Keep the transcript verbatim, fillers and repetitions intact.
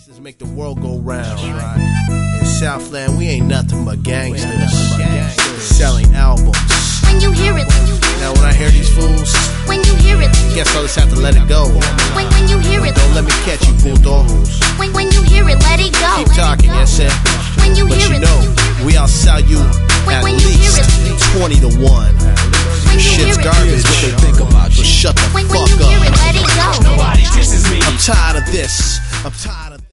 Gangsters make the world go round, right? In Southland, we ain't nothing but gangsters. Selling albums. When you hear it, now when I hear these fools, when you hear it, guess I'll just have to let it go. When, when you hear it, don't let me catch you, puto. When, when you hear it, let it go. Keep talking, yes, sir. When you but hear you it, know, we outsell you when, at when you least hear it, twenty to one. When you Shit's hear it, garbage. What they think about you? So shut the when, fuck when you up. hear it, let it go. Nobody kisses me. I'm tired of this. I'm tired of